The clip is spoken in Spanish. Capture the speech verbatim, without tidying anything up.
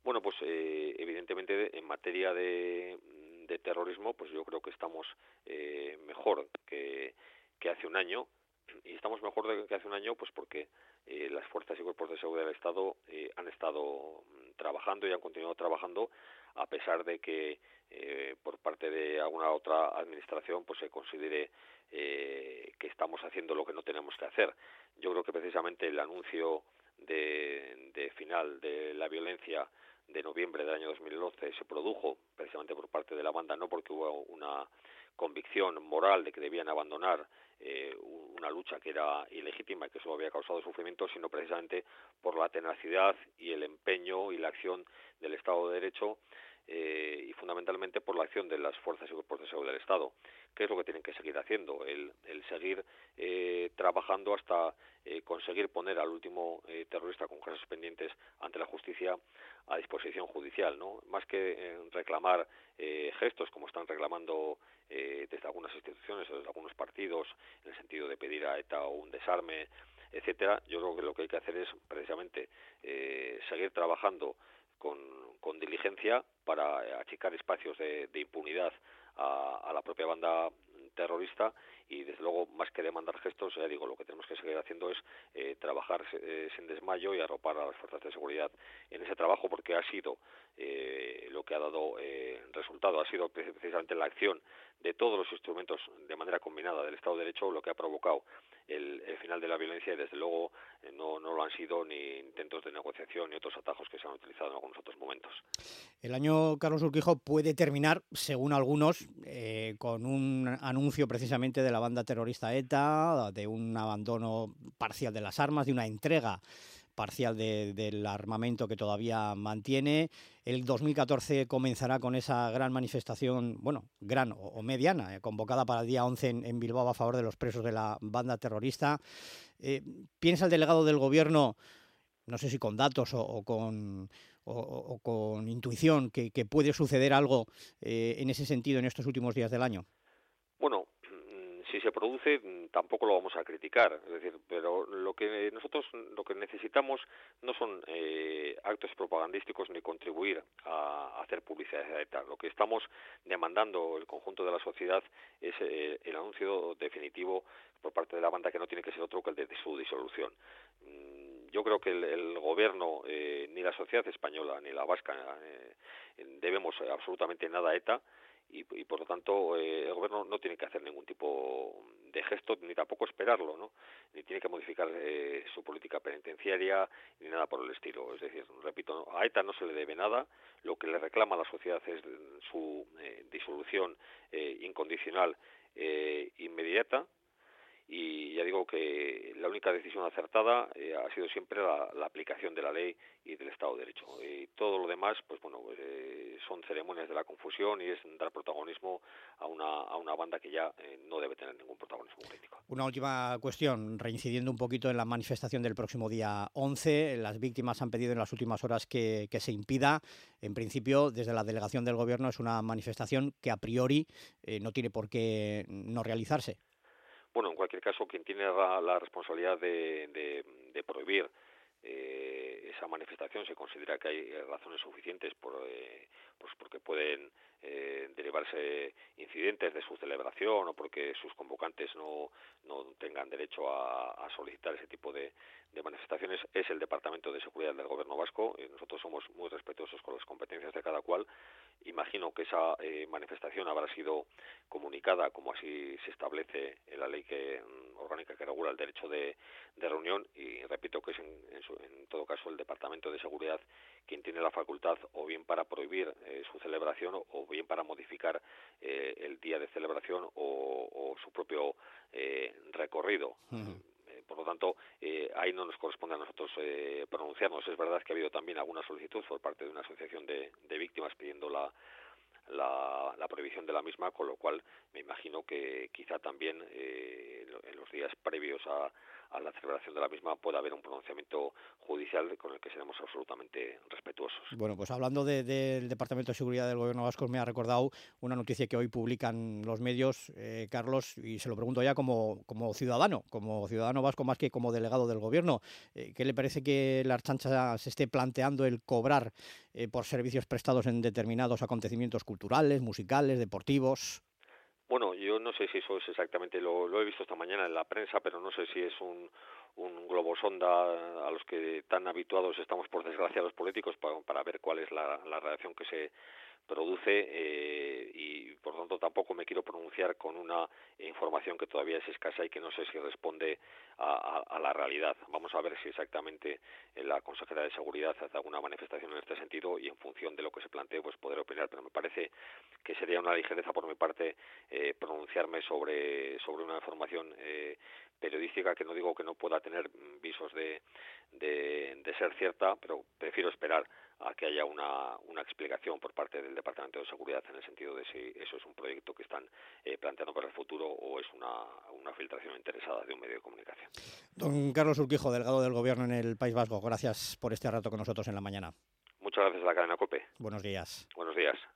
Bueno, pues eh, evidentemente en materia de, de terrorismo, pues yo creo que estamos eh, mejor que, que hace un año. Y estamos mejor de que hace un año pues porque eh, las fuerzas y cuerpos de seguridad del Estado eh, han estado mm, trabajando y han continuado trabajando a pesar de que eh, por parte de alguna otra administración pues se considere eh, que estamos haciendo lo que no tenemos que hacer. Yo creo que precisamente el anuncio de, de final de la violencia de noviembre del año dos mil doce se produjo precisamente por parte de la banda, no porque hubo una convicción moral de que debían abandonar eh, una lucha que era ilegítima y que solo había causado sufrimiento, sino precisamente por la tenacidad y el empeño y la acción del Estado de Derecho eh, y fundamentalmente por la acción de las fuerzas y cuerpos de seguridad del Estado. ¿Qué es lo que tienen que seguir haciendo? El, el seguir eh, trabajando hasta eh, conseguir poner al último eh, terrorista con casos pendientes ante la justicia a disposición judicial, ¿no? Más que eh, reclamar eh, gestos como están reclamando eh, desde algunas instituciones o desde algunos partidos en el sentido de pedir a ETA o un desarme, etcétera. Yo creo que lo que hay que hacer es precisamente eh, seguir trabajando con, con diligencia para achicar espacios de, de impunidad a, a la propia banda terrorista y desde luego más que demandar gestos, ya digo, lo que tenemos que seguir haciendo es eh, trabajar eh, sin desmayo y arropar a las fuerzas de seguridad en ese trabajo porque ha sido eh, lo que ha dado eh, resultado, ha sido precisamente la acción de todos los instrumentos de manera combinada del Estado de Derecho lo que ha provocado el, el final de la violencia y desde luego eh, no, no lo han sido ni intentos de negociación ni otros atajos que se han utilizado en algunos otros momentos. El año, Carlos Urquijo, puede terminar, según algunos, eh, con un anuncio precisamente de la banda terrorista ETA, de un abandono parcial de las armas, de una entrega parcial de, del armamento que todavía mantiene. El dos mil catorce comenzará con esa gran manifestación, bueno, gran o, o mediana, eh, convocada para el día once en, en Bilbao a favor de los presos de la banda terrorista. Eh, ¿Piensa el delegado del Gobierno, no sé si con datos o, o con o, o con intuición, que, que puede suceder algo eh, en ese sentido en estos últimos días del año? Bueno, si se produce tampoco lo vamos a criticar, es decir, pero lo que nosotros lo que necesitamos no son eh, actos propagandísticos ni contribuir a, a hacer publicidad de ETA. Lo que estamos demandando el conjunto de la sociedad es eh, el anuncio definitivo por parte de la banda que no tiene que ser otro que el de, de su disolución. Yo creo que el, el gobierno, eh, ni la sociedad española ni la vasca eh, debemos absolutamente nada a ETA. Y, y por lo tanto eh, el gobierno no tiene que hacer ningún tipo de gesto ni tampoco esperarlo, ¿no? Ni tiene que modificar eh, su política penitenciaria ni nada por el estilo. Es decir, repito, a ETA no se le debe nada. Lo que le reclama a la sociedad es su eh, disolución eh, incondicional eh, inmediata. Y ya digo que la única decisión acertada eh, ha sido siempre la, la aplicación de la ley y del Estado de Derecho. Y todo lo demás, pues bueno, eh, son ceremonias de la confusión y es dar protagonismo a una, a una banda que ya eh, no debe tener ningún protagonismo político. Una última cuestión, reincidiendo un poquito en la manifestación del próximo día once. Las víctimas han pedido en las últimas horas que, que se impida. En principio, desde la delegación del Gobierno, es una manifestación que a priori eh, no tiene por qué no realizarse. Bueno, en cualquier caso, quien tiene la, la responsabilidad de, de, de prohibir eh, esa manifestación se considera que hay razones suficientes por, eh, pues porque pueden eh, derivarse incidentes de su celebración o porque sus convocantes no, no tengan derecho a, a solicitar ese tipo de, de manifestaciones. Es el Departamento de Seguridad del Gobierno vasco. Eh, nosotros somos muy respetuosos con las competencias de cada cual. Imagino que esa eh, manifestación habrá sido comunicada como así se establece en la ley que orgánica que regula el derecho de, de reunión y repito que es en, en, su, en todo caso el Departamento de Seguridad quien tiene la facultad o bien para prohibir eh, su celebración o, o bien para modificar eh, el día de celebración o, o su propio eh, recorrido. Uh-huh. Por lo tanto, eh, ahí no nos corresponde a nosotros eh, pronunciarnos. Es verdad que ha habido también alguna solicitud por parte de una asociación de, de víctimas pidiendo la, la, la prohibición de la misma, con lo cual me imagino que quizá también eh, en los días previos a, a la celebración de la misma pueda haber un pronunciamiento judicial con el que seremos absolutamente respetuosos. Bueno, pues hablando de, del Departamento de Seguridad del Gobierno vasco, me ha recordado una noticia que hoy publican los medios, eh, Carlos, y se lo pregunto ya como, como ciudadano, como ciudadano vasco más que como delegado del Gobierno. Eh, ¿Qué le parece que la Ertzaintza se esté planteando el cobrar eh, por servicios prestados en determinados acontecimientos culturales, musicales, deportivos? Bueno, yo no sé si eso es exactamente, lo, lo he visto esta mañana en la prensa, pero no sé si es un, un globo sonda a los que tan habituados estamos, por desgracia, los políticos, para, para ver cuál es la, la reacción que se produce eh, y por lo tanto tampoco me quiero pronunciar con una información que todavía es escasa y que no sé si responde a, a, a la realidad. Vamos a ver si exactamente la consejera de Seguridad hace alguna manifestación en este sentido y en función de lo que se plantee pues poder opinar, pero me parece que sería una ligereza por mi parte eh, pronunciarme sobre sobre una información eh, periodística que no digo que no pueda tener visos de, de, de ser cierta, pero prefiero esperar a que haya una, una explicación por parte del Departamento de Seguridad en el sentido de si eso es un proyecto que están eh, planteando para el futuro o es una, una filtración interesada de un medio de comunicación. Don Carlos Urquijo, delegado del Gobierno en el País Vasco, gracias por este rato con nosotros en la mañana. Muchas gracias a la cadena COPE. Buenos días. Buenos días.